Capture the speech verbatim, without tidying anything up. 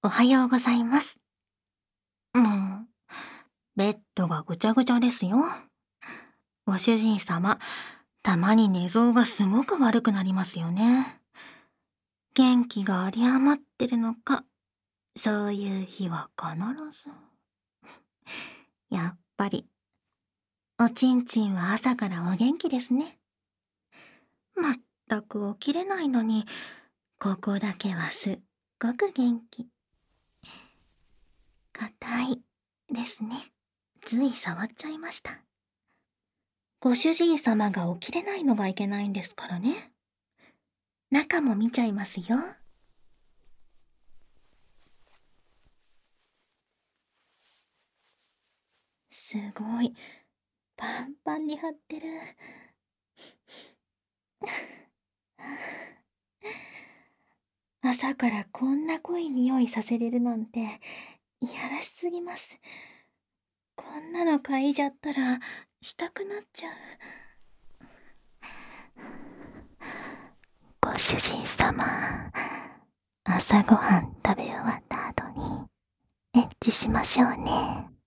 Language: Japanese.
おはようございます。もう、ベッドがぐちゃぐちゃですよ。ご主人様、たまに寝相がすごく悪くなりますよね。元気が有り余ってるのか、そういう日は必ず。やっぱり、おちんちんは朝からお元気ですね。まったく起きれないのに、ここだけはすっごく元気。硬いですね。つい触っちゃいました。ご主人様が起きれないのがいけないんですからね。中も見ちゃいますよ。すごい。パンパンに張ってる。朝からこんな濃い匂いさせれるなんて、いやらしすぎます。こんなの嗅いじゃったら、したくなっちゃう。ご主人様、朝ごはん食べ終わった後に、エッチしましょうね。